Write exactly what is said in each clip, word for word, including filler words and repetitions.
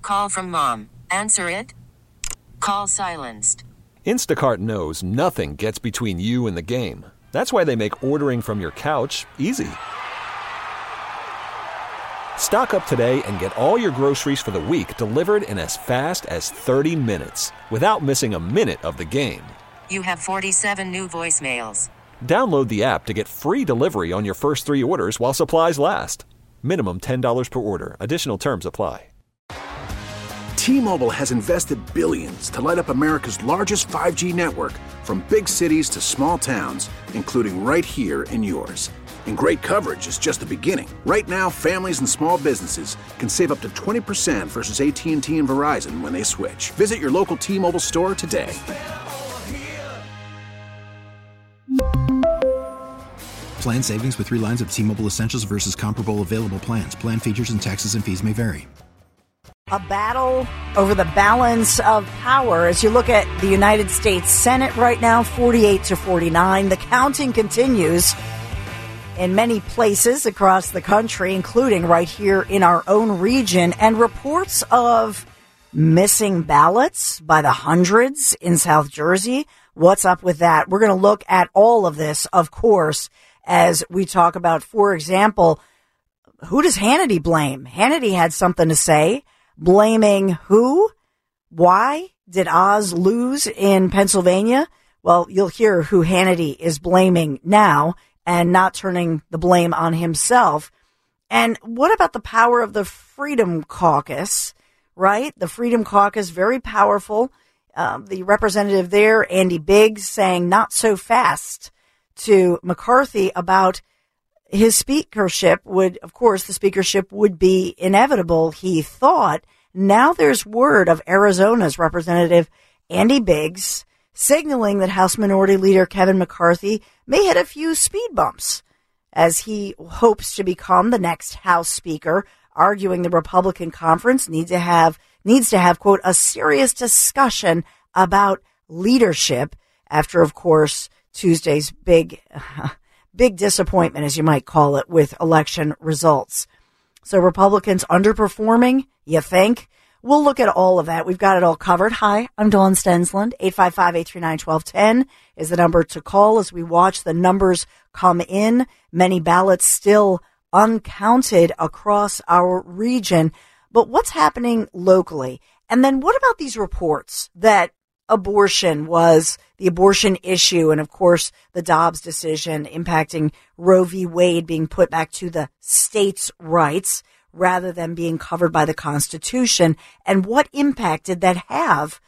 Call from mom. Answer it. Call silenced. Instacart knows nothing gets between you and the game. That's why they make ordering from your couch easy. Stock up today and get all your groceries for the week delivered in as fast as thirty minutes without missing a minute of the game. You have forty-seven new voicemails. Download the app to get free delivery on your first three orders while supplies last. Minimum ten dollars per order. Additional terms apply. T-Mobile has invested billions to light up America's largest five G network, from big cities to small towns, including right here in yours. And great coverage is just the beginning. Right now, families and small businesses can save up to twenty percent versus A T and T and Verizon when they switch. Visit your local T-Mobile store today. Plan savings with three lines of T-Mobile Essentials versus comparable available plans. Plan features and taxes and fees may vary. A battle over the balance of power. As you look at the United States Senate right now, forty-eight to forty-nine. The counting continues in many places across the country, including right here in our own region. And reports of missing ballots by the hundreds in South Jersey. What's up with that? We're going to look at all of this, of course, as we talk about, for example, who does Hannity blame? Hannity had something to say. Blaming who? Why did Oz lose in Pennsylvania? Well, you'll hear who Hannity is blaming now and not turning the blame on himself. And what about the power of the Freedom Caucus, right? The Freedom Caucus, very powerful. Uh, the representative there, Andy Biggs, saying not so fast to McCarthy about his speakership would, of course, the speakership would be inevitable, he thought. Now there's word of Arizona's Representative Andy Biggs signaling that House Minority Leader Kevin McCarthy may hit a few speed bumps as he hopes to become the next House Speaker, arguing the Republican conference needs to have, needs to have, quote, a serious discussion about leadership after, of course, Tuesday's big uh, Big disappointment, as you might call it, with election results. So Republicans underperforming, you think? We'll look at all of that. We've got it all covered. Hi, I'm Dawn Stensland. eight five five, eight three nine, one two one zero is the number to call as we watch the numbers come in. Many ballots still uncounted across our region. But what's happening locally? And then what about these reports that abortion was the abortion issue, and of course the Dobbs decision impacting Roe v. Wade being put back to the states' rights rather than being covered by the Constitution, and what impact did that have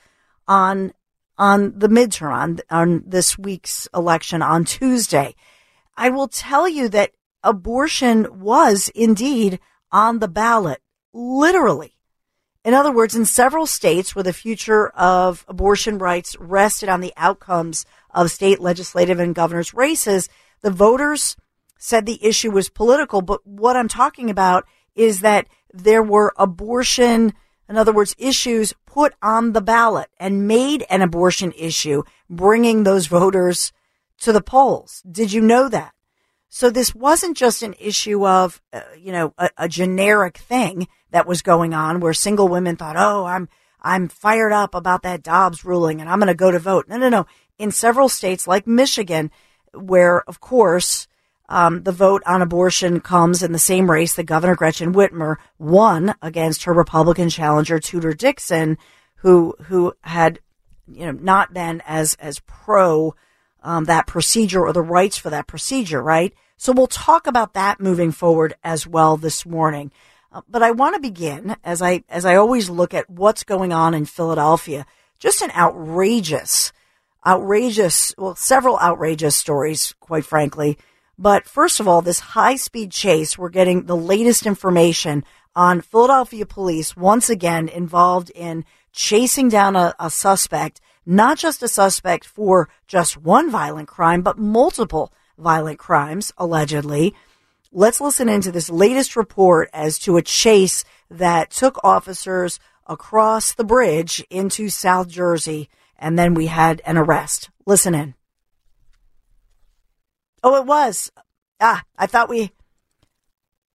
on on the midterm, on, on this week's election on Tuesday? I will tell you that abortion was indeed on the ballot, literally. In other words, in several states where the future of abortion rights rested on the outcomes of state legislative and governor's races, the voters said the issue was political. But what I'm talking about is that there were abortion, in other words, issues put on the ballot and made an abortion issue, bringing those voters to the polls. Did you know that? So this wasn't just an issue of, uh, you know, a, a generic thing that was going on where single women thought, oh, I'm, I'm fired up about that Dobbs ruling and I'm going to go to vote. No, no, no. In several states like Michigan, where, of course, um, the vote on abortion comes in the same race that Governor Gretchen Whitmer won against her Republican challenger, Tudor Dixon, who, who had, you know, not been as, as pro Um, that procedure or the rights for that procedure, right? So we'll talk about that moving forward as well this morning. Uh, but I want to begin, as I as I always look at what's going on in Philadelphia, just an outrageous, outrageous, well, several outrageous stories, quite frankly. But first of all, this high-speed chase, we're getting the latest information on Philadelphia police once again involved in chasing down a, a suspect, not just a suspect for just one violent crime, but multiple violent crimes, allegedly. Let's listen into this latest report as to a chase that took officers across the bridge into South Jersey, and then we had an arrest. Listen in. Oh, it was. Ah, I thought we...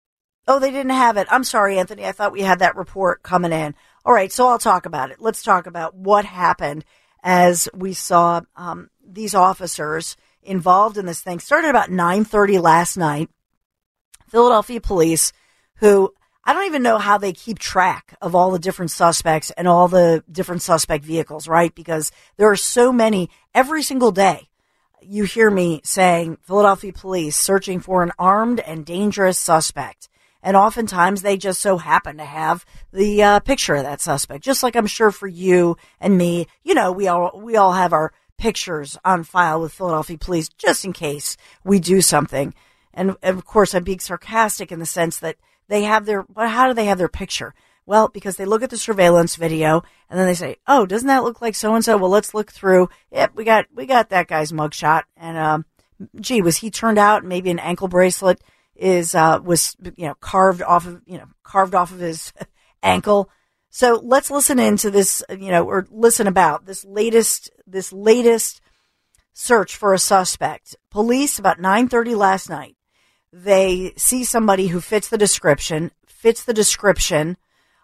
Oh, they didn't have it. I'm sorry, Anthony. I thought we had that report coming in. All right, so I'll talk about it. Let's talk about what happened as we saw um, these officers involved in this thing. Started about nine thirty last night. Philadelphia police, who I don't even know how they keep track of all the different suspects and all the different suspect vehicles, right? Because there are so many every single day. You hear me saying Philadelphia police searching for an armed and dangerous suspect. And oftentimes they just so happen to have the uh, picture of that suspect. Just like I'm sure for you and me, you know, we all we all have our pictures on file with Philadelphia police just in case we do something. And, and of course, I'm being sarcastic in the sense that they have their, but how do they have their picture? Well, because they look at the surveillance video and then they say, oh, doesn't that look like so-and-so? Well, let's look through. Yep, we got, we got that guy's mugshot. And, um, gee, was he turned out? Maybe an ankle bracelet is, uh, was, you know, carved off of, you know, carved off of his ankle. So let's listen into this, you know, or listen about this latest, this latest search for a suspect. Police about nine thirty last night. They see somebody who fits the description, fits the description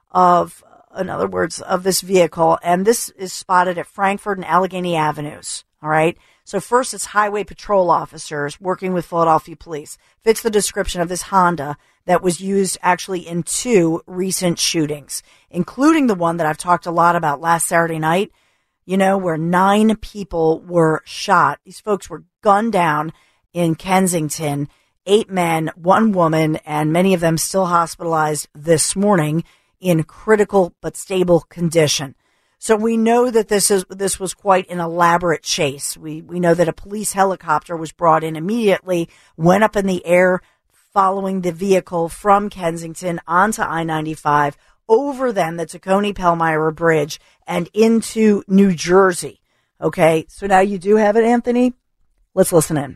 of, in other words, of this vehicle. And this is spotted at Frankford and Allegheny Avenues. All right. So first it's highway patrol officers working with Philadelphia police. Fits the description of this Honda that was used actually in two recent shootings, including the one that I've talked a lot about last Saturday night, you know, where nine people were shot. These folks were gunned down in Kensington. Eight men, one woman, and many of them still hospitalized this morning in critical but stable condition. So we know that this is this was quite an elaborate chase. We we know that a police helicopter was brought in immediately, went up in the air following the vehicle from Kensington onto I ninety-five, over then the Tacony-Pellmeyer Bridge, and into New Jersey. Okay, so now you do have it, Anthony? Let's listen in.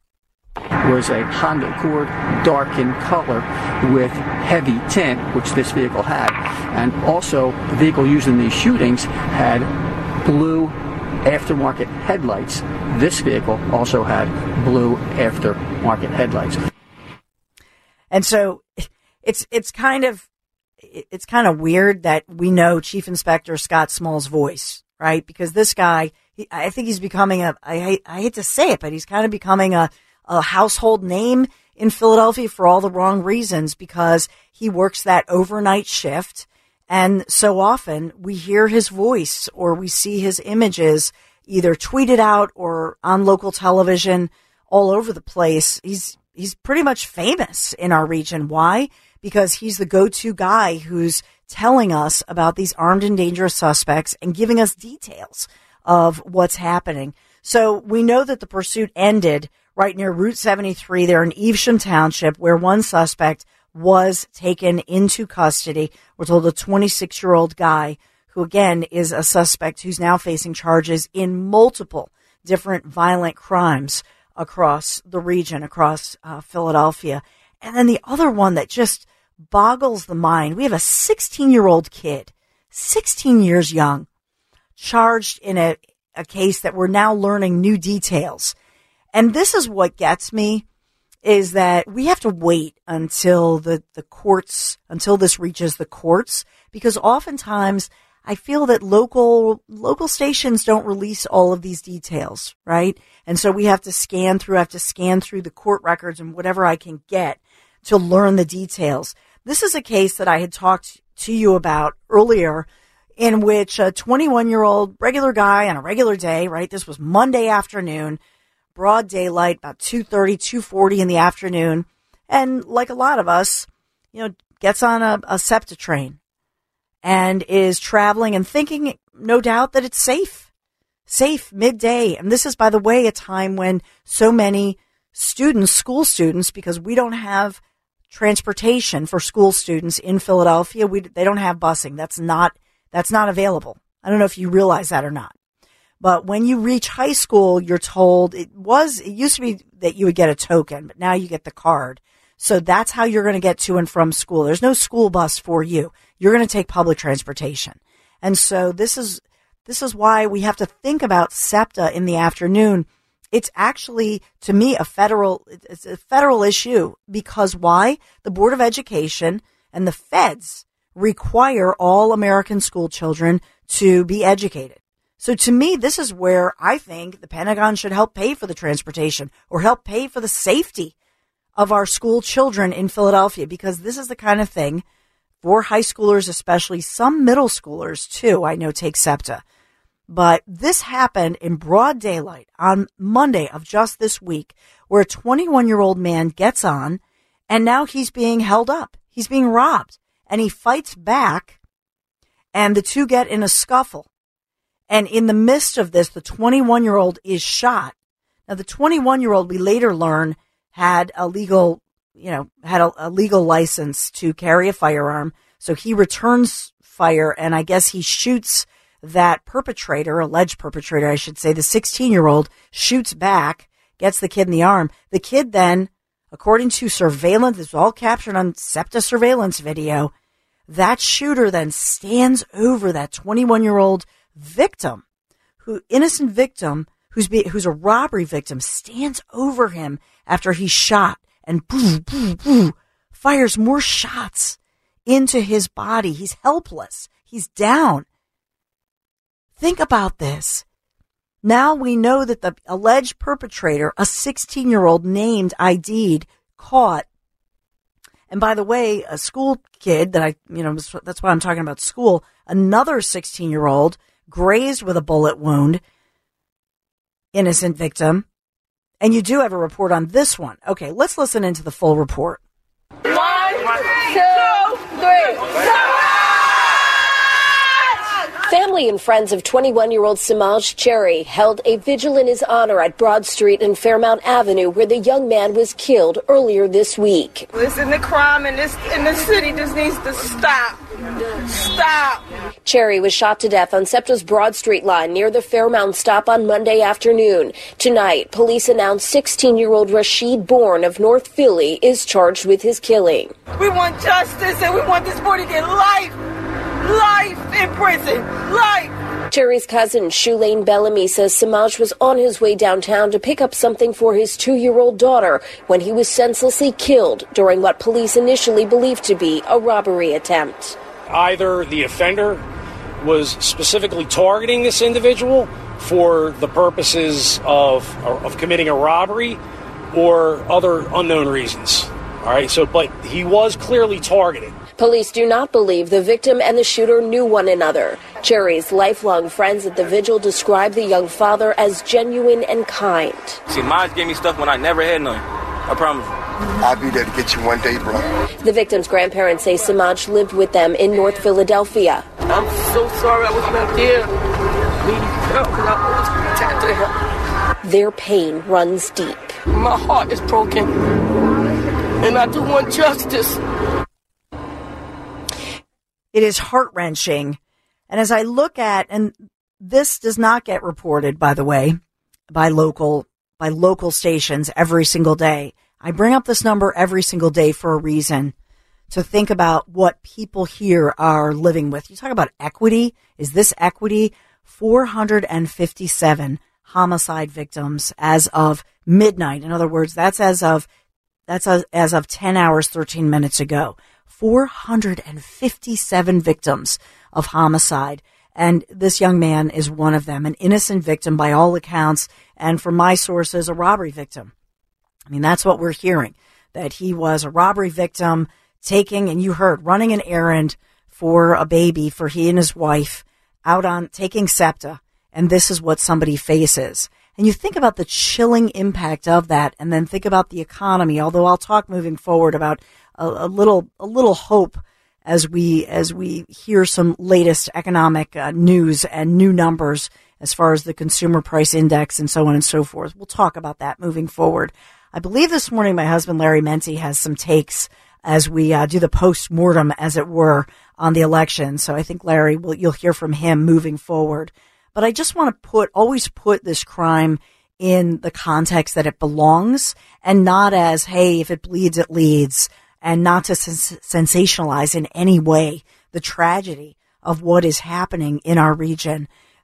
Was a Honda Accord, dark in color with heavy tint, which this vehicle had. And also, the vehicle used in these shootings had blue aftermarket headlights. This vehicle also had blue aftermarket headlights. And so it's it's kind of it's kind of weird that we know Chief Inspector Scott Small's voice, right? Because this guy, he, I think he's becoming a, I hate, I hate to say it, but he's kind of becoming a a household name in Philadelphia for all the wrong reasons, because he works that overnight shift. And so often we hear his voice or we see his images either tweeted out or on local television all over the place. He's, he's pretty much famous in our region. Why? Because he's the go-to guy who's telling us about these armed and dangerous suspects and giving us details of what's happening. So we know that the pursuit ended right near Route seventy-three there in Evesham Township, where one suspect was taken into custody. We're told a twenty-six-year-old guy who, again, is a suspect who's now facing charges in multiple different violent crimes across the region, across uh, Philadelphia. And then the other one that just boggles the mind, we have a sixteen-year-old kid, sixteen years young, charged in a, a case that we're now learning new details. And this is what gets me, is that we have to wait until the, the courts, until this reaches the courts, because oftentimes I feel that local, local stations don't release all of these details, right? And so we have to scan through, I have to scan through the court records and whatever I can get to learn the details. This is a case that I had talked to you about earlier, in which a twenty-one-year-old regular guy on a regular day, right? This was Monday afternoon, broad daylight, about two thirty, two forty in the afternoon. And like a lot of us, you know, gets on a, a SEPTA train and is traveling and thinking, no doubt, that it's safe, safe midday. And this is, by the way, a time when so many students, school students, because we don't have transportation for school students in Philadelphia. We, they don't have busing. That's not, that's not available. I don't know if you realize that or not. But when you reach high school, you're told it was, it used to be that you would get a token, but now you get the card. So that's how you're going to get to and from school. There's no school bus for you. You're going to take public transportation. And so this is, this is why we have to think about SEPTA in the afternoon It's actually, to me, a federal, it's a federal issue because why? The Board of Education and the feds require all American school children to be educated. So to me, this is where I think the Pentagon should help pay for the transportation or help pay for the safety of our school children in Philadelphia, because this is the kind of thing for high schoolers, especially some middle schoolers too, I know take SEPTA. But this happened in broad daylight on Monday of just this week, where a twenty-one-year-old man gets on, and now he's being held up. He's being robbed, and he fights back, and the two get in a scuffle. And in the midst of this, the twenty-one-year-old is shot. Now, the twenty-one-year-old, we later learn, had a legal, you know, had a, a legal license to carry a firearm. So he returns fire, and I guess he shoots that perpetrator, alleged perpetrator, I should say, the sixteen-year-old, shoots back, gets the kid in the arm. The kid then, according to surveillance, it's all captured on SEPTA surveillance video, that shooter then stands over that twenty-one-year-old victim, who innocent victim, who's be, who's a robbery victim, stands over him after he's shot and boo, boo, boo, fires more shots into his body. He's helpless. He's down. Think about this. Now we know that the alleged perpetrator, a sixteen-year-old named, I D'd, caught. And by the way, a school kid that I, you know, that's why I'm talking about school, another sixteen-year-old grazed with a bullet wound, innocent victim. And you do have a report on this one. Okay, let's listen into the full report. One, two, three. Family and friends of twenty-one-year-old Samaj Cherry held a vigil in his honor at Broad Street and Fairmount Avenue, where the young man was killed earlier this week. Listen, the crime in this in the city just needs to stop. Stop. Cherry was shot to death on SEPTA's Broad Street line near the Fairmount stop on Monday afternoon. Tonight, police announced sixteen-year-old Rashid Bourne of North Philly is charged with his killing. We want justice, and we want this boy to get life. Life in prison. Life. Cherry's cousin, Shulane Bellamy, says Samaj was on his way downtown to pick up something for his two-year-old daughter when he was senselessly killed during what police initially believed to be a robbery attempt. Either the offender was specifically targeting this individual for the purposes of, of committing a robbery or other unknown reasons. All right, so, but he was clearly targeted. Police do not believe the victim and the shooter knew one another. Cherry's lifelong friends at the vigil describe the young father as genuine and kind. See, Maj gave me stuff when I never had none. I promise you. I'll be there to get you one day, bro. The victim's grandparents say Samaj lived with them in North Philadelphia. I'm so sorry I was not there. Please help, because I always protect to help. Their pain runs deep. My heart is broken, and I do want justice. It is heart-wrenching. And as I look at, and this does not get reported, by the way, by local by local stations every single day. I bring up this number every single day for a reason, to think about what people here are living with. You talk about equity. Is this equity? four hundred fifty-seven homicide victims as of midnight. In other words, that's as of that's as, as of ten hours, thirteen minutes ago. four hundred fifty-seven victims of homicide. And this young man is one of them, an innocent victim by all accounts. And from my sources, a robbery victim. I mean, that's what we're hearing, that he was a robbery victim taking, and you heard, running an errand for a baby for he and his wife out on taking SEPTA. And this is what somebody faces. And you think about the chilling impact of that, and then think about the economy, although I'll talk moving forward about a, a little, a little hope as we, as we hear some latest economic uh, news and new numbers as far as the consumer price index and so on and so forth. We'll talk about that moving forward. I believe this morning my husband, Larry Menti, has some takes as we uh, do the post-mortem, as it were, on the election. So I think, Larry, will you'll hear from him moving forward. But I just want to put, always put this crime in the context that it belongs, and not as, hey, if it bleeds, it leads, and not to sens- sensationalize in any way the tragedy of what is happening in our region.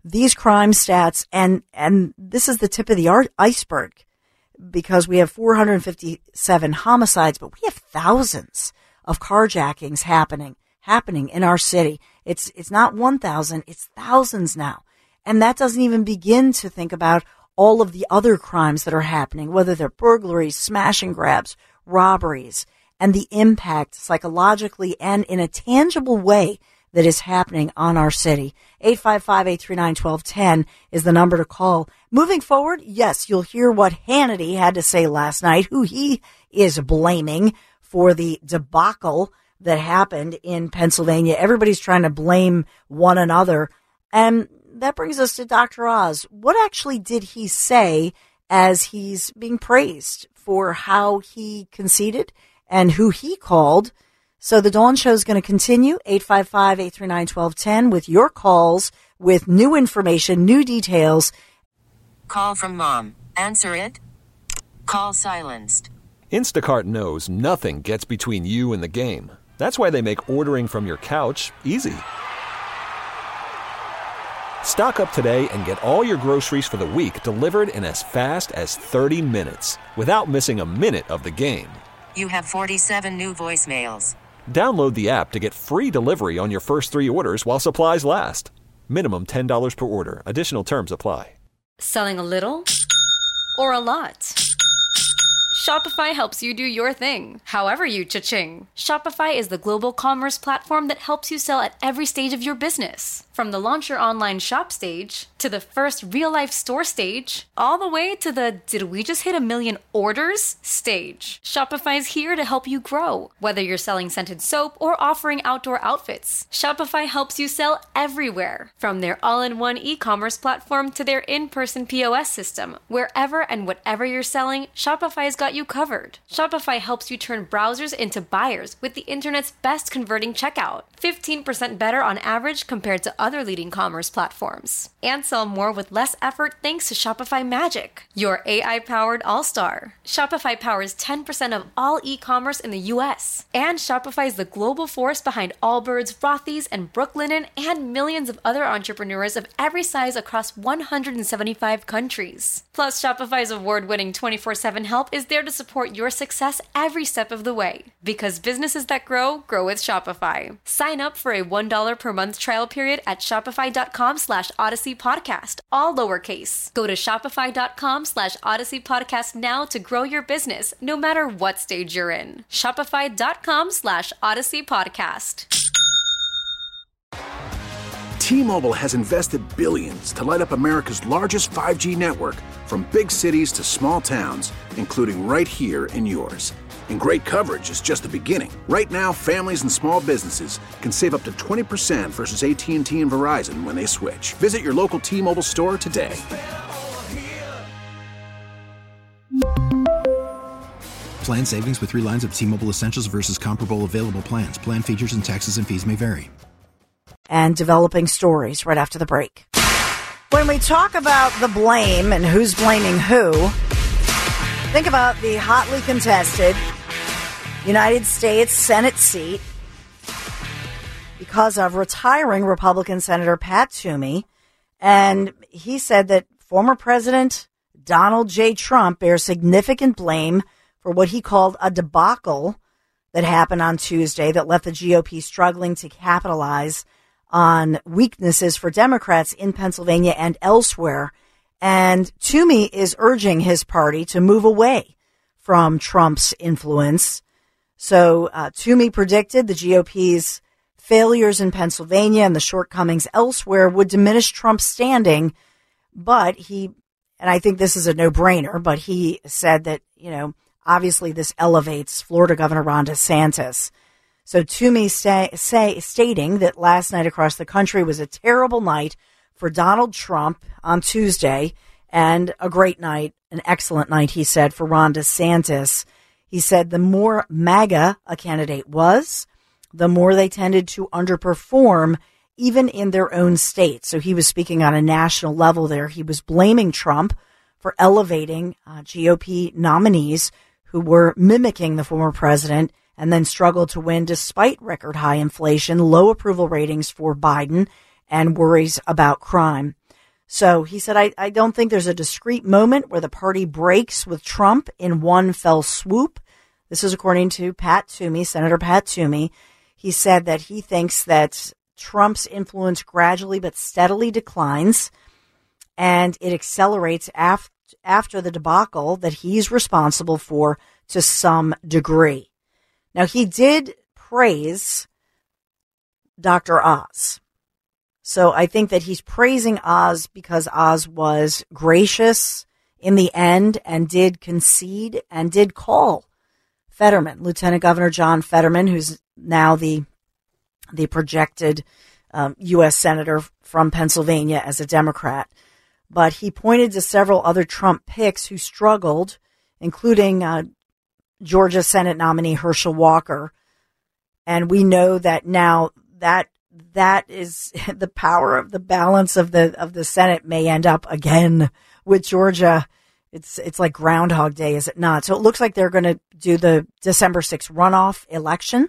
these crime stats, and, and this is the tip of the ar- iceberg, because we have four hundred fifty-seven homicides, but we have thousands of carjackings happening, happening in our city. It's, it's not one thousand, it's thousands now. And that doesn't even begin to think about all of the other crimes that are happening, whether they're burglaries, smash and grabs, robberies, and the impact psychologically and in a tangible way that is happening on our city. eight five five, eight three nine, one two one zero is the number to call. Moving forward, yes, you'll hear what Hannity had to say last night, who he is blaming for the debacle that happened in Pennsylvania. Everybody's trying to blame one another. And that brings us to Doctor Oz. What actually did he say as he's being praised for how he conceded and who he called? So the Dawn Show is going to continue, eight five five, eight three nine, one two one zero, with your calls, with new information, new details. Call from mom. Answer it. Call silenced. Instacart knows nothing gets between you and the game. That's why they make ordering from your couch easy. Stock up today and get all your groceries for the week delivered in as fast as thirty minutes without missing a minute of the game. You have forty-seven new voicemails. Download the app to get free delivery on your first three orders while supplies last. Minimum ten dollars per order. Additional terms apply. Selling a little or a lot? Shopify helps you do your thing, however you cha-ching. Shopify is the global commerce platform that helps you sell at every stage of your business. From the launch your online shop stage, to the first real-life store stage, all the way to the did we just hit a million orders stage. Shopify is here to help you grow. Whether you're selling scented soap or offering outdoor outfits, Shopify helps you sell everywhere. From their all-in-one e-commerce platform to their in-person P O S system, wherever and whatever you're selling, Shopify's got you covered. Shopify helps you turn browsers into buyers with the internet's best converting checkout. fifteen percent better on average compared to other leading commerce platforms. And sell more with less effort thanks to Shopify Magic, your A I-powered all-star. Shopify powers ten percent of all e-commerce in the U S. And Shopify is the global force behind Allbirds, Rothy's, and Brooklinen, and millions of other entrepreneurs of every size across one hundred seventy-five countries. Plus, Shopify's award-winning twenty-four seven help is there to support your success every step of the way. Because businesses that grow, grow with Shopify. Sign up for a one dollar per month trial period at shopify.com slash Odyssey Podcast, all lowercase. Go to shopify.com slash Odyssey Podcast now to grow your business, no matter what stage you're in. Shopify.com slash Odyssey Podcast. T-Mobile has invested billions to light up America's largest five G network, from big cities to small towns, including right here in yours. And great coverage is just the beginning. Right now, families and small businesses can save up to twenty percent versus A T and T and Verizon when they switch. Visit your local T-Mobile store today. Plan savings with three lines of T-Mobile Essentials versus comparable available plans. Plan features and taxes and fees may vary. And developing stories right after the break. When we talk about the blame and who's blaming who, think about the hotly contested United States Senate seat because of retiring Republican Senator Pat Toomey. And he said that former President Donald J. Trump bears significant blame for what he called a debacle that happened on Tuesday that left the G O P struggling to capitalize on weaknesses for Democrats in Pennsylvania and elsewhere. And Toomey is urging his party to move away from Trump's influence. So uh, Toomey predicted the G O P's failures in Pennsylvania and the shortcomings elsewhere would diminish Trump's standing. But he, and I think this is a no-brainer, but he said that, you know, obviously this elevates Florida Governor Ron DeSantis. So Toomey say, say, stating that last night across the country was a terrible night for Donald Trump on Tuesday and a great night, an excellent night, he said, for Ron DeSantis. He said the more MAGA a candidate was, the more they tended to underperform even in their own state. So he was speaking on a national level there. He was blaming Trump for elevating uh, G O P nominees who were mimicking the former president and then struggled to win despite record high inflation, low approval ratings for Biden, and worries about crime. So he said, I, I don't think there's a discrete moment where the party breaks with Trump in one fell swoop. This is according to Pat Toomey, Senator Pat Toomey. He said that he thinks that Trump's influence gradually but steadily declines, and it accelerates after, after the debacle that he's responsible for to some degree. Now, he did praise Doctor Oz. So I think that he's praising Oz because Oz was gracious in the end and did concede and did call Fetterman, Lieutenant Governor John Fetterman, who's now the the projected um, U S Senator from Pennsylvania as a Democrat. But he pointed to several other Trump picks who struggled, including uh, Georgia Senate nominee Herschel Walker. And we know that now that that is the power of the balance of the of the Senate may end up again with Georgia. It's it's like Groundhog Day, is it not? So it looks like they're going to do the December sixth runoff election.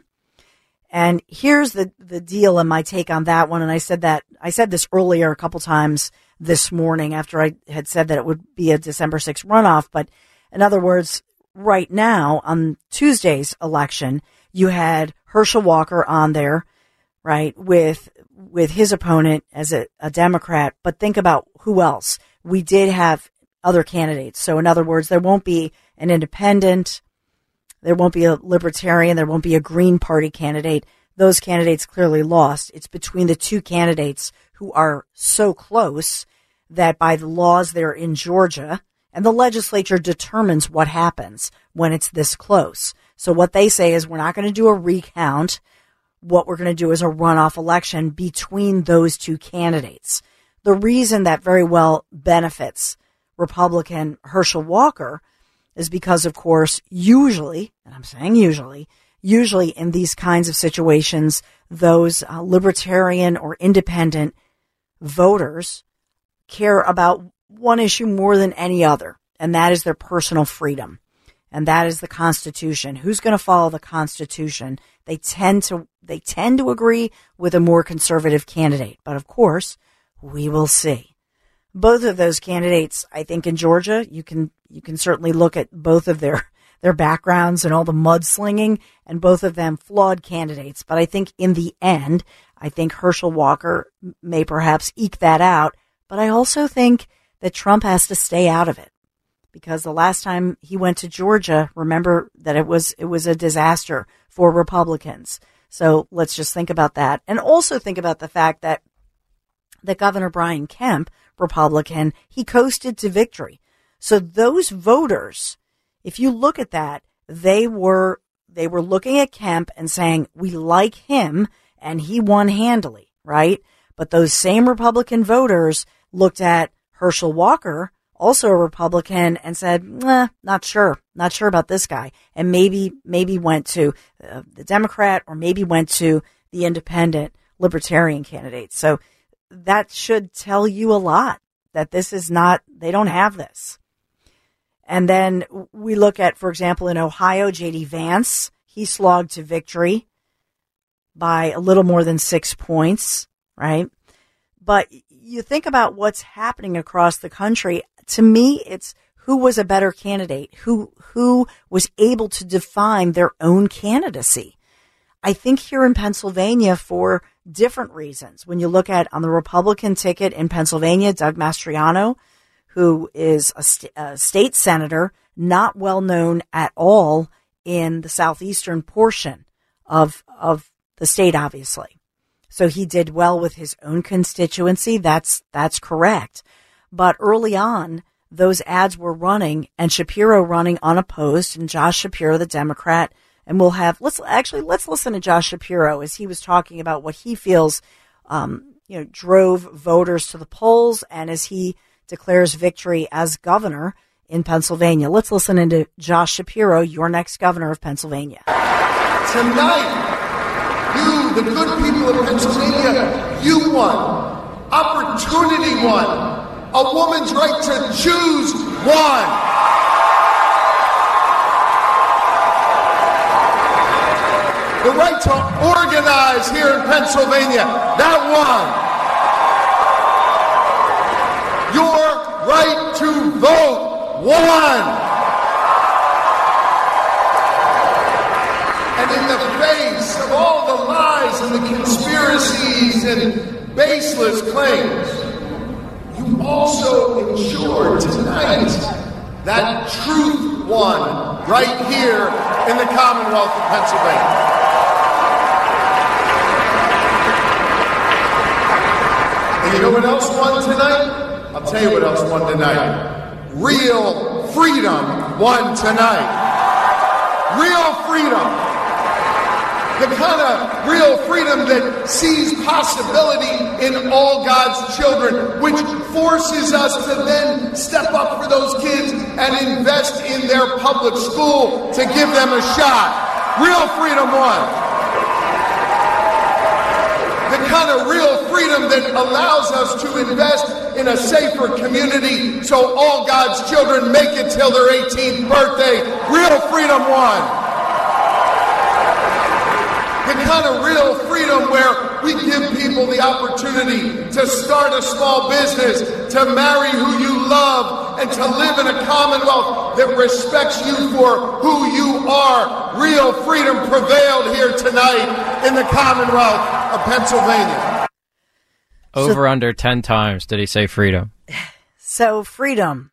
And here's the, the deal and my take on that one. And I said that I said this earlier a couple times this morning after I had said that it would be a December sixth runoff. But in other words, right now on Tuesday's election, you had Herschel Walker on there, right, with with his opponent as a, a Democrat. But think about who else. We did have other candidates. So in other words, there won't be an independent, there won't be a libertarian, there won't be a Green Party candidate. Those candidates clearly lost. It's between the two candidates who are so close that by the laws that are in Georgia, and the legislature determines what happens when it's this close. So what they say is we're not going to do a recount. What we're going to do is a runoff election between those two candidates. The reason that very well benefits Republican Herschel Walker is because, of course, usually, and I'm saying usually, usually in these kinds of situations, those uh, libertarian or independent voters care about one issue more than any other, and that is their personal freedom. And that is the Constitution. Who's going to follow the Constitution? They tend to, they tend to agree with a more conservative candidate. But of course, we will see. Both of those candidates, I think in Georgia, you can, you can certainly look at both of their, their backgrounds and all the mudslinging, and both of them flawed candidates. But I think in the end, I think Herschel Walker may perhaps eke that out. But I also think that Trump has to stay out of it. Because the last time he went to Georgia, remember that it was it was a disaster for Republicans. So let's just think about that. And also think about the fact that that Governor Brian Kemp, Republican, he coasted to victory. So those voters, if you look at that, they were they were looking at Kemp and saying, we like him, and he won handily, right? But those same Republican voters looked at Herschel Walker, also a Republican, and said, nah, not sure, not sure about this guy. And maybe, maybe went to uh, the Democrat, or maybe went to the independent libertarian candidate. So that should tell you a lot that this is not, they don't have this. And then we look at, for example, in Ohio, J D Vance, he slogged to victory by a little more than six points, right? But you think about what's happening across the country. To me, it's who was a better candidate, who who was able to define their own candidacy. I think here in Pennsylvania for different reasons. When you look at on the Republican ticket in Pennsylvania, Doug Mastriano, who is a, st- a state senator, not well known at all in the southeastern portion of of the state, obviously. So he did well with his own constituency. That's that's correct. But early on, those ads were running, and Shapiro running unopposed, and Josh Shapiro, the Democrat. And we'll have, let's actually, let's listen to Josh Shapiro as he was talking about what he feels, um, you know, drove voters to the polls, and as he declares victory as governor in Pennsylvania. Let's listen into Josh Shapiro, your next governor of Pennsylvania. Tonight, you, the good people of Pennsylvania, you won. Opportunity won. A woman's right to choose won. The right to organize here in Pennsylvania, that won. vote one. And in the face of all the lies and the conspiracies and baseless claims, you also ensured tonight that truth won right here in the Commonwealth of Pennsylvania. And you know what else won tonight? I'll tell you what else won tonight. Real freedom won tonight. Real freedom. The kind of real freedom that sees possibility in all God's children, which forces us to then step up for those kids and invest in their public school to give them a shot. Real freedom won. The kind of real freedom that allows us to invest in a safer community so all God's children make it till their eighteenth birthday. Real freedom won. The kind of real freedom where we give people the opportunity to start a small business, to marry who you love, and to live in a commonwealth that respects you for who you are. Real freedom prevailed here tonight in the Commonwealth of Pennsylvania. Over so, under ten times did he say freedom. So freedom.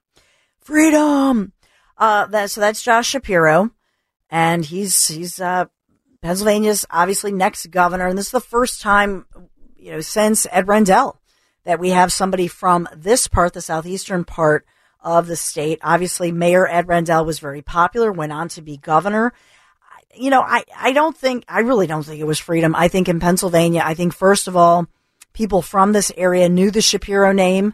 Freedom. Uh, that, so that's Josh Shapiro, and he's he's uh Pennsylvania's obviously next governor, and this is the first time, you know, since Ed Rendell that we have somebody from this part, the southeastern part of the state. Obviously, Mayor Ed Rendell was very popular, went on to be governor. You know, I, I don't think, I really don't think it was freedom. I think in Pennsylvania, I think first of all, people from this area knew the Shapiro name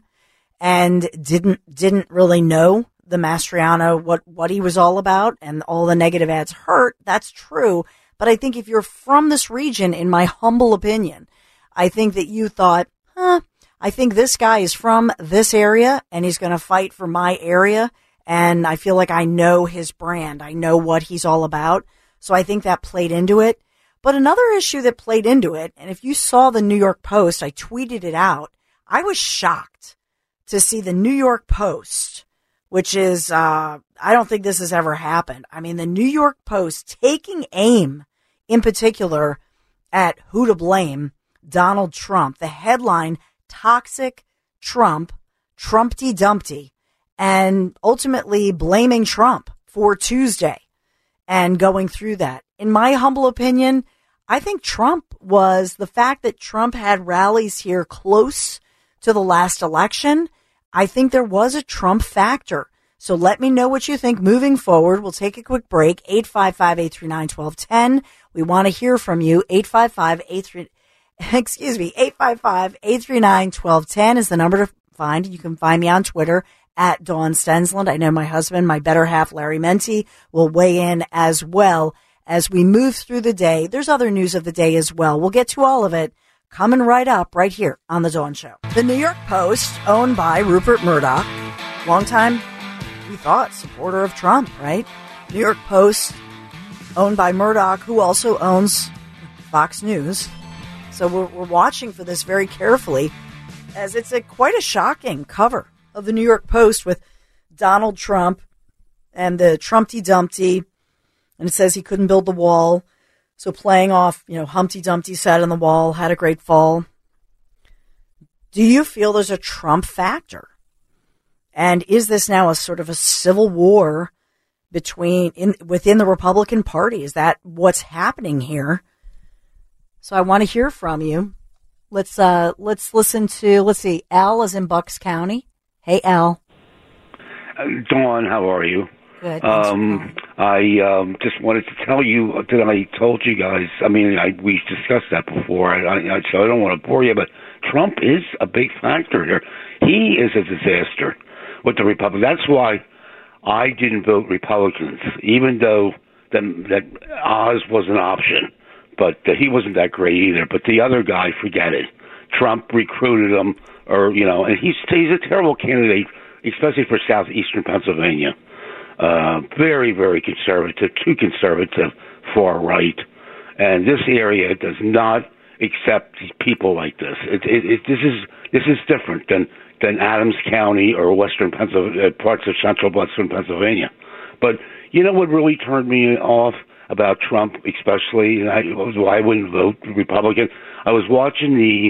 and didn't, didn't really know the Mastriano, what, what he was all about, and all the negative ads hurt. That's true. But I think if you're from this region, in my humble opinion, I think that you thought, huh, I think this guy is from this area and he's going to fight for my area. And I feel like I know his brand. I know what he's all about. So I think that played into it. But another issue that played into it, and if you saw the New York Post, I tweeted it out. I was shocked to see the New York Post, which is, uh, I don't think this has ever happened. I mean, the New York Post taking aim in particular at who to blame, Donald Trump. The headline, Toxic Trump, Trumpty Dumpty, and ultimately blaming Trump for Tuesday and going through that. In my humble opinion, I think Trump was the fact that Trump had rallies here close to the last election. I think there was a Trump factor. So let me know what you think moving forward. We'll take a quick break. eight five five, eight three nine, one two one zero. We want to hear from you. eight five five, eight three excuse me, eight five five, eight three nine, one two one zero is the number to find. You can find me on Twitter at Dawn Stensland. I know my husband, my better half, Larry Menti, will weigh in as well as we move through the day. There's other news of the day as well. We'll get to all of it coming right up right here on The Dawn Show. The New York Post, owned by Rupert Murdoch, longtime, we thought, supporter of Trump, right? New York Post, owned by Murdoch, who also owns Fox News. So we're, we're watching for this very carefully, as it's a quite a shocking cover of the New York Post with Donald Trump and the Trumpty Dumpty, and it says he couldn't build the wall. So playing off, you know, Humpty Dumpty sat on the wall, had a great fall. Do you feel there's a Trump factor? And is this now a sort of a civil war between in within the Republican Party? Is that what's happening here? So I want to hear from you. Let's uh let's listen to let's see. Al is in Bucks County. Hey, Al. Uh, Dawn, how are you? Good. Um, I um, just wanted to tell you that I told you guys. I mean, I, we discussed that before, I, I, so I don't want to bore you. But Trump is a big factor here. He is a disaster with the Republicans. That's why I didn't vote Republicans, even though the, that Oz was an option. But uh, he wasn't that great either. But the other guy, forget it. Trump recruited him, or you know, and he's he's a terrible candidate, especially for southeastern Pennsylvania. Uh, very, very conservative, too conservative, far right, and this area does not accept people like this. It, it, it, this is This is different than, than Adams County or Western Pennsylvania, parts of central Western Pennsylvania. But you know what really turned me off about Trump, especially, and I, why I wouldn't vote Republican? I was watching the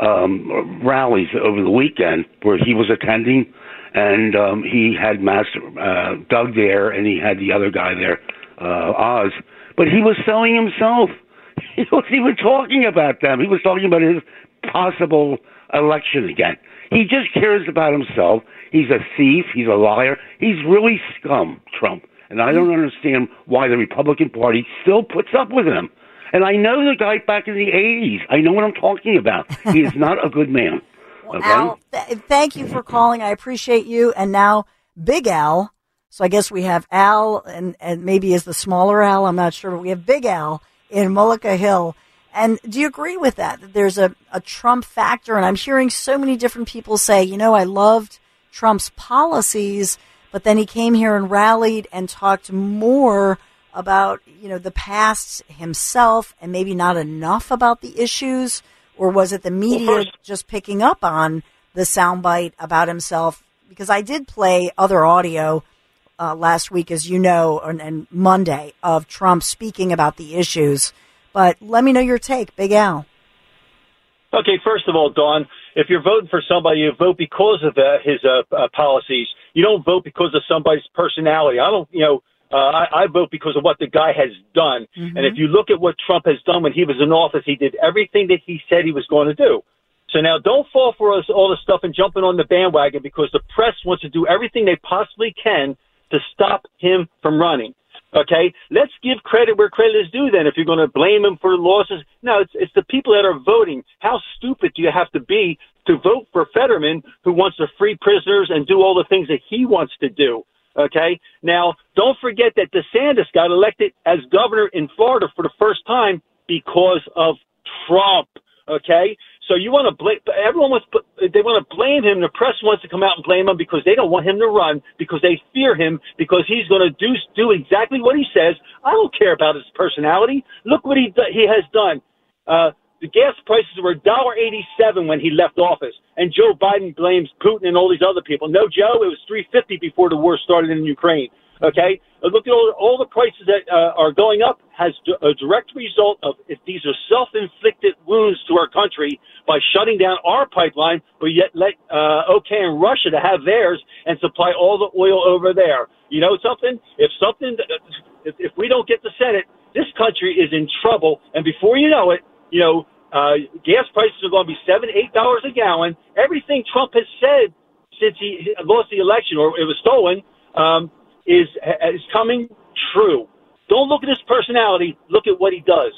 um, rallies over the weekend where he was attending, and um, he had Master uh, Doug there, and he had the other guy there, uh, Oz. But he was selling himself. He wasn't even talking about them. He was talking about his possible election again. He just cares about himself. He's a thief. He's a liar. He's really scum, Trump. And I don't understand why the Republican Party still puts up with him. And I know the guy back in the eighties. I know what I'm talking about. He is not a good man. Well, Okay? Al, th- thank you for calling. I appreciate you. And now Big Al. So I guess we have Al and, and maybe is the smaller Al. I'm not sure. But we have Big Al in Mullica Hill. And do you agree with that? That there's a, a Trump factor? And I'm hearing so many different people say, you know, I loved Trump's policies, but then he came here and rallied and talked more about, you know, the past himself and maybe not enough about the issues. Or was it the media well, just picking up on the soundbite about himself? Because I did play other audio uh, last week, as you know, and, and Monday of Trump speaking about the issues. But let me know your take, Big Al. Okay, first of all, Dawn, if you're voting for somebody, you vote because of uh, his uh, uh, policies. You don't vote because of somebody's personality. I don't, you know, uh, I, I vote because of what the guy has done. Mm-hmm. And if you look at what Trump has done when he was in office, he did everything that he said he was going to do. So now don't fall for us all this stuff and jumping on the bandwagon because the press wants to do everything they possibly can to stop him from running. Okay, let's give credit where credit is due then. If you're going to blame him for losses, no, it's it's the people that are voting. How stupid do you have to be to vote for Fetterman, who wants to free prisoners and do all the things that he wants to do? Okay, now don't forget that DeSantis got elected as governor in Florida for the first time because of Trump. Okay, so you want to blame everyone wants they want to blame him. The press wants to come out and blame him because they don't want him to run because they fear him because he's going to do do exactly what he says. I don't care about his personality. Look what he he has done. Uh, the gas prices were one dollar eighty-seven when he left office, and Joe Biden blames Putin and all these other people. No, Joe, it was three fifty before the war started in Ukraine. Okay, look at all, all the prices that uh, are going up has a direct result of if these are self-inflicted wounds to our country by shutting down our pipeline, but yet let uh, OK and Russia to have theirs and supply all the oil over there. You know something? If something, if, if we don't get the Senate, this country is in trouble. And before you know it, you know, uh, gas prices are going to be seven, eight dollars a gallon. Everything Trump has said since he lost the election or it was stolen. Um, is is coming true. Don't look at his personality. Look at what he does.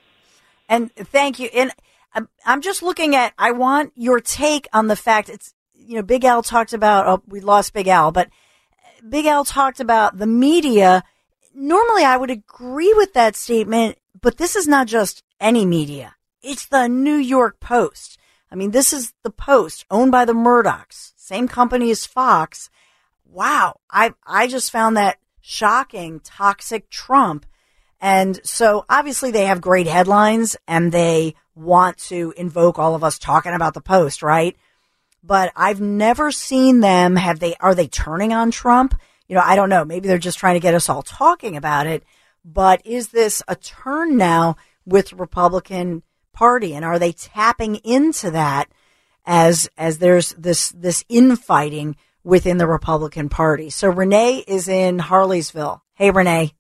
And thank you. And I'm, I'm just looking at, I want your take on the fact it's, you know, Big Al talked about, oh, we lost Big Al, but Big Al talked about the media. Normally I would agree with that statement, but this is not just any media. It's the New York Post. I mean, this is the Post owned by the Murdochs, same company as Fox. Wow, I I just found that shocking, toxic Trump. And so obviously they have great headlines and they want to invoke all of us talking about the Post, right? But I've never seen them, have they, are they turning on Trump? You know, I don't know. Maybe they're just trying to get us all talking about it. But is this a turn now with the Republican Party? And are they tapping into that as as there's this this infighting within the Republican Party? So Renee is in Harleysville. Hey, Renee.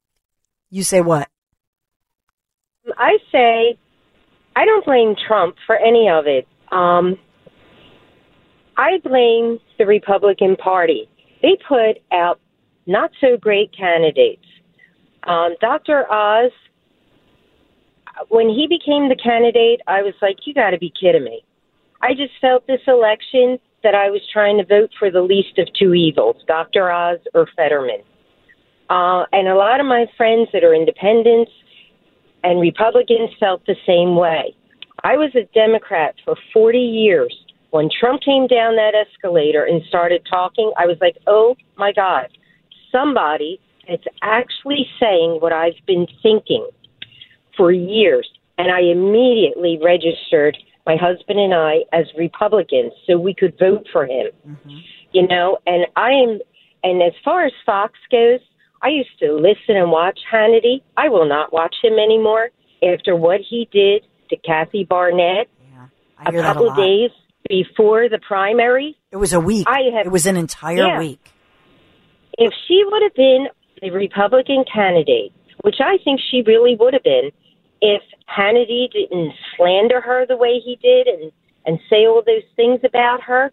You say what? I say I don't blame Trump for any of it. Um, I blame the Republican Party. They put out not so great candidates. Um, Doctor Oz, when he became the candidate, I was like, you got to be kidding me. I just felt this election that I was trying to vote for the least of two evils, Doctor Oz or Fetterman. Uh, and a lot of my friends that are independents and Republicans felt the same way. I was a Democrat for forty years. When Trump came down that escalator and started talking, I was like, oh, my God, somebody that's actually saying what I've been thinking for years. And I immediately registered my husband and I, as Republicans, so we could vote for him. Mm-hmm. You know, and I am, and as far as Fox goes, I used to listen and watch Hannity. I will not watch him anymore after what he did to Kathy Barnett yeah, a couple a of days before the primary. It was a week. I have, it was an entire yeah. week. If she would have been the Republican candidate, which I think she really would have been, if Hannity didn't slander her the way he did and, and say all those things about her,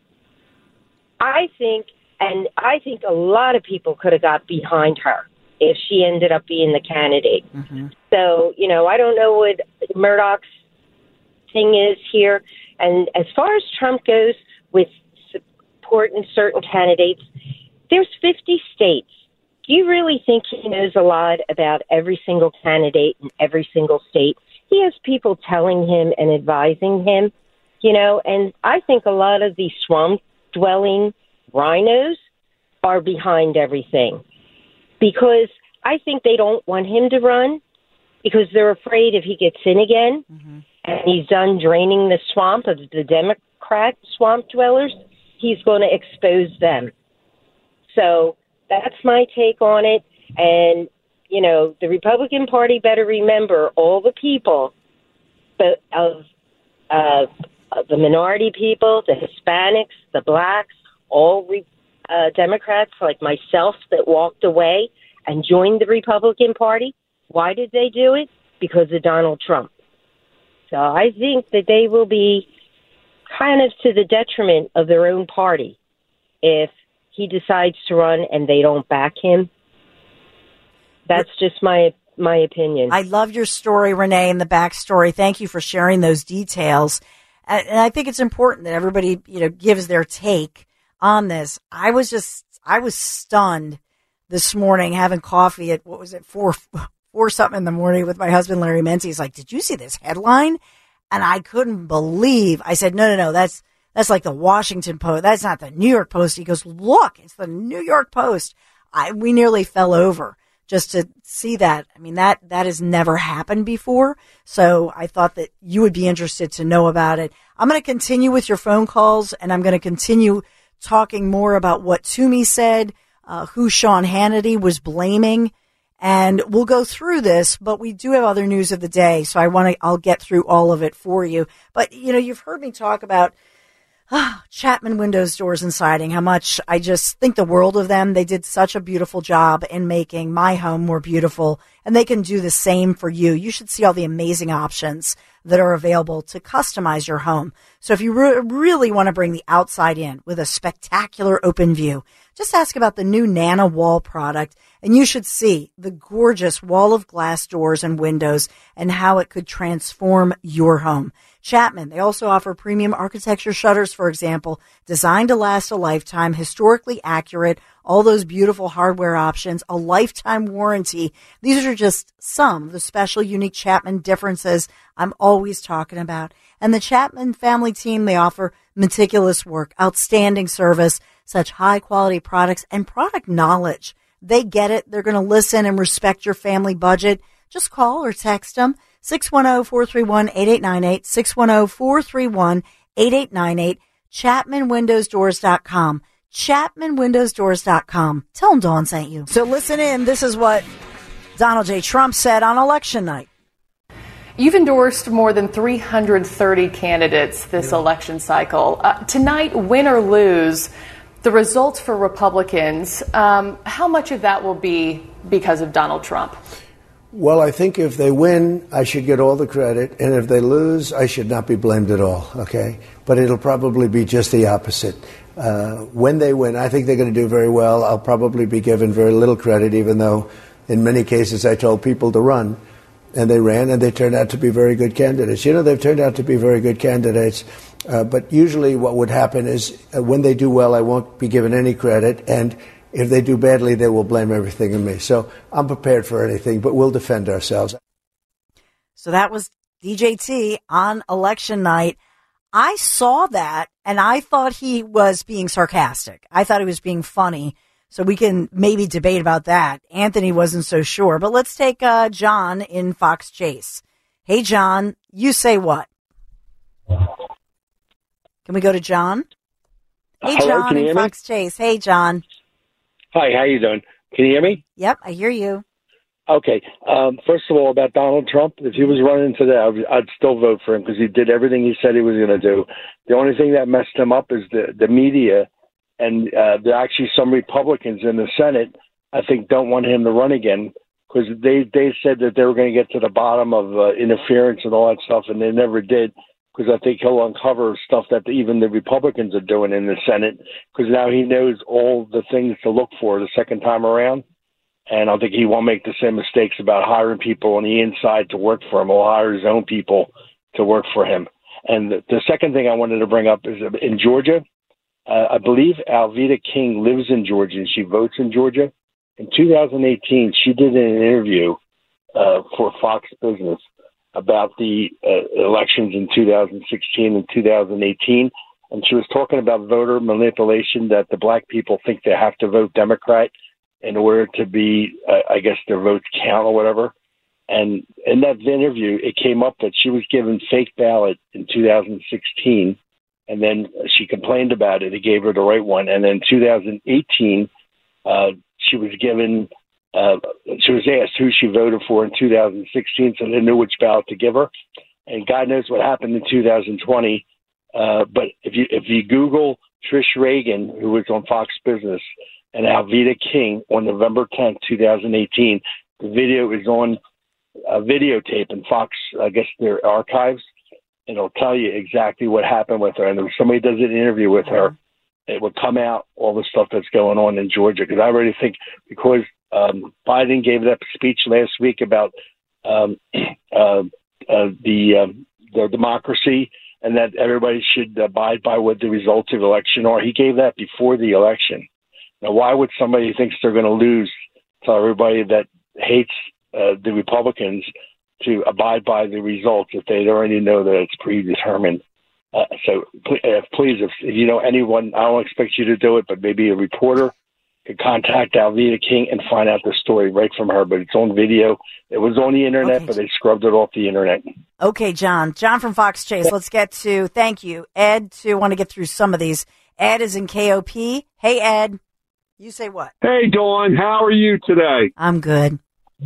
I think, and I think a lot of people could have got behind her if she ended up being the candidate. Mm-hmm. So, you know, I don't know what Murdoch's thing is here. And as far as Trump goes with supporting certain candidates, there's fifty states. Do you really think he knows a lot about every single candidate in every single state? He has people telling him and advising him, you know, and I think a lot of these swamp-dwelling rhinos are behind everything because I think they don't want him to run because they're afraid if he gets in again mm-hmm. and he's done draining the swamp of the Democrat swamp dwellers, he's going to expose them. So that's my take on it. And, you know, the Republican Party better remember all the people but of uh, the minority people, the Hispanics, the blacks, all re- uh, Democrats like myself that walked away and joined the Republican Party. Why did they do it? Because of Donald Trump. So I think that they will be kind of to the detriment of their own party if he decides to run and they don't back him. That's just my my opinion. I love your story, Renee, and the backstory. Thank you for sharing those details. And, and I think it's important that everybody, you know, gives their take on this. I was just, I was stunned this morning having coffee at, what was it, four, four something in the morning with my husband, Larry Menzi. He's like, did you see this headline? And I couldn't believe, I said, no, no, no, that's, That's like the Washington Post. That's not the New York Post. He goes, look, it's the New York Post. I, we nearly fell over just to see that. I mean, that, that has never happened before. So I thought that you would be interested to know about it. I'm going to continue with your phone calls and I'm going to continue talking more about what Toomey said, uh, who Sean Hannity was blaming. And we'll go through this, but we do have other news of the day. So I want to, I'll get through all of it for you. But, you know, you've heard me talk about Ah, Chapman Windows, Doors and Siding, how much I just think the world of them. They did such a beautiful job in making my home more beautiful, and they can do the same for you. You should see all the amazing options that are available to customize your home. So if you re- really want to bring the outside in with a spectacular open view, just ask about the new Nana Wall product, and you should see the gorgeous wall of glass doors and windows and how it could transform your home. Chapman, they also offer premium architecture shutters, for example, designed to last a lifetime, historically accurate, all those beautiful hardware options, a lifetime warranty. These are just some of the special, unique Chapman differences I'm always talking about. And the Chapman family team, they offer meticulous work, outstanding service, such high-quality products, and product knowledge. They get it. They're going to listen and respect your family budget. Just call or text them. six one zero, four three one, eight eight nine eight, six one zero, four three one, eight eight nine eight, chapman windows doors dot com, chapman windows doors dot com. Tell them Dawn sent you. So listen in. This is what Donald J. Trump said on election night. You've endorsed more than three hundred thirty candidates this yeah. election cycle. Uh, tonight, win or lose, the results for Republicans, um, how much of that will be because of Donald Trump? Well, I think if they win, I should get all the credit, and if they lose, I should not be blamed at all, okay? But it'll probably be just the opposite. Uh, when they win, I think they're going to do very well. I'll probably be given very little credit, even though in many cases I told people to run, and they ran, and they turned out to be very good candidates. You know, they've turned out to be very good candidates, uh, but usually what would happen is uh, when they do well, I won't be given any credit, and if they do badly, they will blame everything on me. So I'm prepared for anything, but we'll defend ourselves. So that was D J T on election night. I saw that, and I thought he was being sarcastic. I thought he was being funny. So we can maybe debate about that. Anthony wasn't so sure. But let's take uh, John in Fox Chase. Hey, John, you say what? Can we go to John? Hey, Hello, John can you in hear me? Fox Chase. Hey, John. Hi, how you doing? Can you hear me? Yep, I hear you. Okay. Um, first of all, about Donald Trump, if he was running today, I'd, I'd still vote for him because he did everything he said he was going to do. The only thing that messed him up is the, the media, and uh, there are actually some Republicans in the Senate, I think, don't want him to run again because they, they said that they were going to get to the bottom of uh, interference and all that stuff, and they never did. Because I think he'll uncover stuff that even the Republicans are doing in the Senate, because now he knows all the things to look for the second time around. And I think he won't make the same mistakes about hiring people on the inside to work for him. He'll hire his own people to work for him. And the, the second thing I wanted to bring up is in Georgia, uh, I believe Alveda King lives in Georgia and she votes in Georgia. In two thousand eighteen, she did an interview uh, for Fox Business about the uh, elections in two thousand sixteen and two thousand eighteen. And she was talking about voter manipulation, that the black people think they have to vote Democrat in order to be, uh, I guess, their votes count or whatever. And in that interview, it came up that she was given fake ballot in two thousand sixteen, and then she complained about it. It gave her the right one. And then two thousand eighteen, uh, she was given Uh, she was asked who she voted for in two thousand sixteen, so they knew which ballot to give her. And God knows what happened in two thousand twenty. Uh, but if you if you Google Trish Reagan, who was on Fox Business, and Alveda King on November tenth, twenty eighteen, the video is on a videotape in Fox, I guess, their archives, and it'll tell you exactly what happened with her. And if somebody does an interview with her, it would come out all the stuff that's going on in Georgia. Because I really think because Um, Biden gave that speech last week about um, uh, uh, the um, the democracy and that everybody should abide by what the results of the election are. He gave that before the election. Now, why would somebody who thinks they're going to lose tell everybody that hates uh, the Republicans to abide by the results if they already know that it's predetermined? Uh, so uh, please, if, if you know anyone, I don't expect you to do it, but maybe a reporter could contact Alveda King and find out the story right from her. But it's on video. It was on the internet, okay. But they scrubbed it off the internet. Okay, John. John from Fox Chase. Let's get to, thank you, Ed, to want to get through some of these. Ed is in K O P. Hey, Ed. You say what? Hey, Dawn. How are you today? I'm good.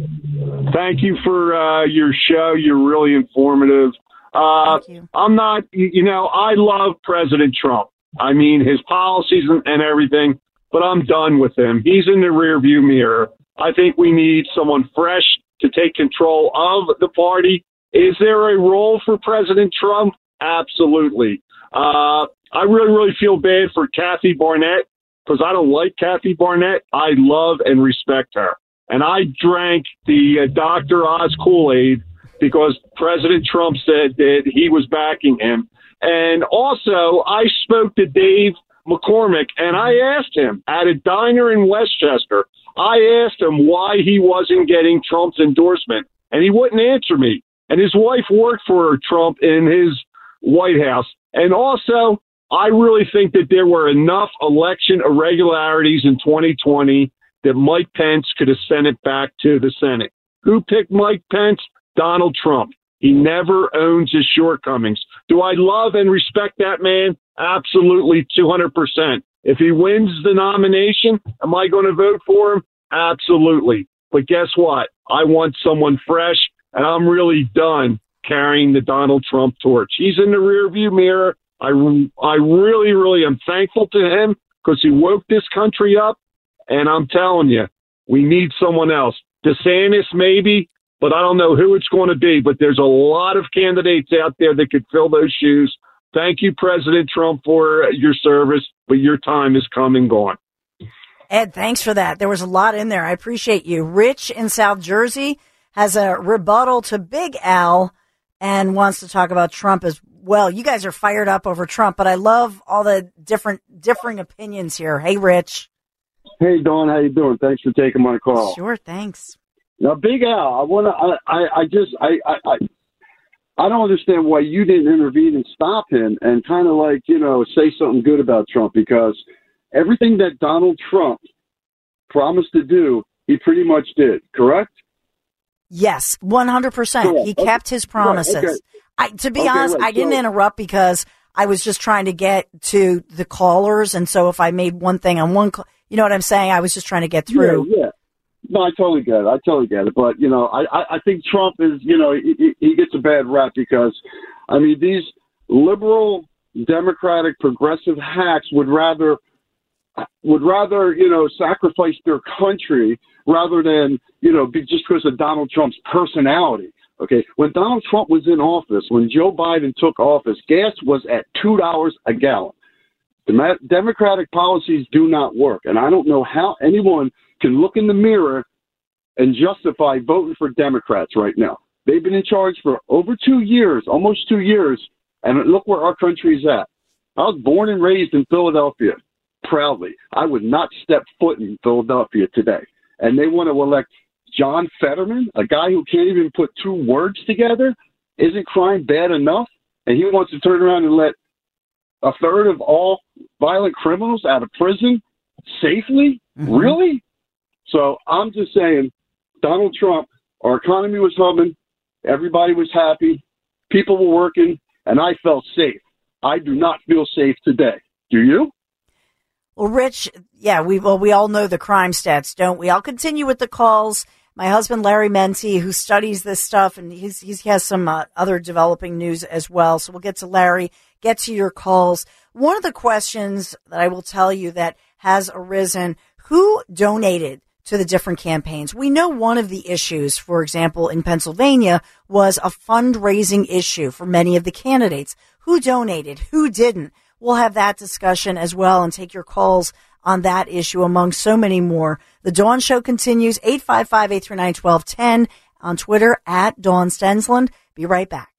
Thank you for uh, your show. You're really informative. Uh, Thank you. I'm not, you know, I love President Trump. I mean, his policies and, and everything. But I'm done with him. He's in the rearview mirror. I think we need someone fresh to take control of the party. Is there a role for President Trump? Absolutely. Uh, I really, really feel bad for Kathy Barnett because I don't like Kathy Barnett. I love and respect her. And I drank the uh, Doctor Oz Kool-Aid because President Trump said that he was backing him. And also, I spoke to Dave McCormick, and I asked him at a diner in Westchester, I asked him why he wasn't getting Trump's endorsement, and he wouldn't answer me. And his wife worked for Trump in his White House. And also, I really think that there were enough election irregularities in twenty twenty that Mike Pence could have sent it back to the Senate. Who picked Mike Pence? Donald Trump. He never owns his shortcomings. Do I love and respect that man? Absolutely, two hundred percent. If he wins the nomination, am I going to vote for him? Absolutely. But guess what? I want someone fresh, and I'm really done carrying the Donald Trump torch. He's in the rearview mirror. I, I really, really am thankful to him because he woke this country up, and I'm telling you, we need someone else. DeSantis, maybe, but I don't know who it's going to be. But there's a lot of candidates out there that could fill those shoes. Thank you, President Trump, for your service, but your time is come and gone. Ed, thanks for that. There was a lot in there. I appreciate you. Rich in South Jersey has a rebuttal to Big Al and wants to talk about Trump as well. You guys are fired up over Trump, but I love all the different differing opinions here. Hey, Rich. Hey, Dawn, how you doing? Thanks for taking my call. Sure, thanks. Now, Big Al, I want to. I, I, I just. I. I, I I don't understand why you didn't intervene and stop him and kind of like, you know, say something good about Trump, because everything that Donald Trump promised to do, he pretty much did, correct? Yes, one hundred percent. Cool. He Okay. kept his promises. Right. Okay. I, to be Okay, honest, right. I didn't So, interrupt because I was just trying to get to the callers. And so if I made one thing on one call, you know what I'm saying? I was just trying to get through. Yeah, yeah. No, I totally get it. I totally get it. But, you know, I, I, I think Trump is, you know, he, he gets a bad rap because, I mean, these liberal, democratic, progressive hacks would rather, would rather, you know, sacrifice their country rather than, you know, be just because of Donald Trump's personality. Okay. When Donald Trump was in office, when Joe Biden took office, gas was at two dollars a gallon. The Democratic policies do not work. And I don't know how anyone can look in the mirror and justify voting for Democrats right now. They've been in charge for over two years, almost two years, and look where our country's at. I was born and raised in Philadelphia, proudly. I would not step foot in Philadelphia today. And they want to elect John Fetterman, a guy who can't even put two words together. Isn't crime bad enough? And he wants to turn around and let a third of all violent criminals out of prison safely? Mm-hmm. Really? So I'm just saying, Donald Trump, our economy was humming, everybody was happy, people were working, and I felt safe. I do not feel safe today. Do you? Well, Rich, yeah, we well we all know the crime stats, don't we? I'll continue with the calls. My husband, Larry Menti, who studies this stuff, and he's, he's, he has some uh, other developing news as well. So we'll get to Larry, get to your calls. One of the questions that I will tell you that has arisen, who donated to the different campaigns? We know one of the issues, for example, in Pennsylvania was a fundraising issue for many of the candidates. Who donated? Who didn't? We'll have that discussion as well and take your calls on that issue among so many more. The Dawn Show continues, eight five five, eight three nine, one two one zero on Twitter at Dawn Stensland. Be right back.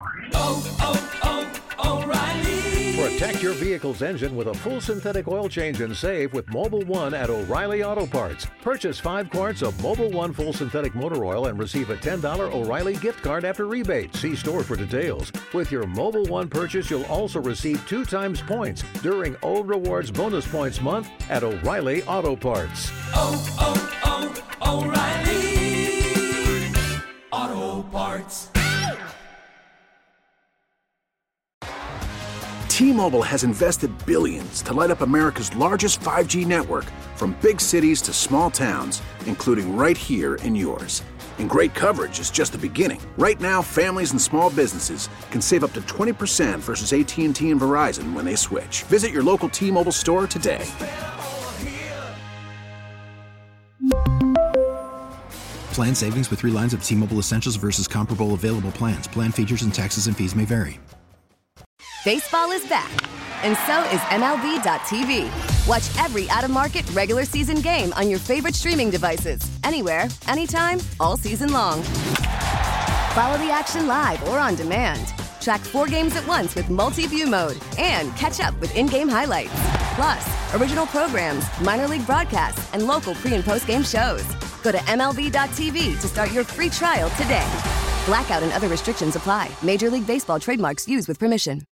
Oh, oh, oh, O'Reilly. Protect your vehicle's engine with a full synthetic oil change and save with Mobil one at O'Reilly Auto Parts. Purchase five quarts of Mobil one full synthetic motor oil and receive a ten dollars O'Reilly gift card after rebate. See store for details. With your Mobil one purchase, you'll also receive two times points during O Rewards Bonus Points Month at O'Reilly Auto Parts. Oh, oh, oh, O'Reilly Auto Parts. T-Mobile has invested billions to light up America's largest five G network, from big cities to small towns, including right here in yours. And great coverage is just the beginning. Right now, families and small businesses can save up to twenty percent versus A T and T and Verizon when they switch. Visit your local T-Mobile store today. Plan savings with three lines of T-Mobile Essentials versus comparable available plans. Plan features and taxes and fees may vary. Baseball is back, and so is M L B dot T V. Watch every out-of-market regular season game on your favorite streaming devices, anywhere, anytime, all season long. Follow the action live or on demand. Track four games at once with multi-view mode and catch up with in-game highlights. Plus, original programs, minor league broadcasts, and local pre- and post-game shows. Go to M L B dot T V to start your free trial today. Blackout and other restrictions apply. Major League Baseball trademarks used with permission.